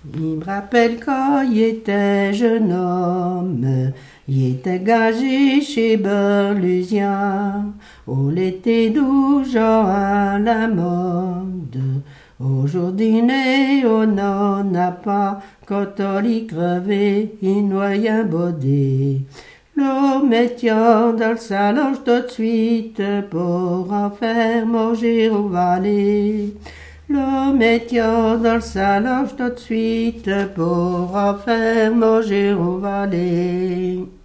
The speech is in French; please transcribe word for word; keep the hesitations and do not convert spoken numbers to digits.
Il me rappelle quand il était jeune homme, il était gagé chez Berlusien. Au l'été doux, genre à la mode. Aujourd'hui, né, on n'en a pas. Quand on y crevait, il noyait un baudet. L'eau mettant dans le salon tout de suite pour en faire manger au valet. L'eau mettant dans le salon tout de suite pour en faire manger au valet.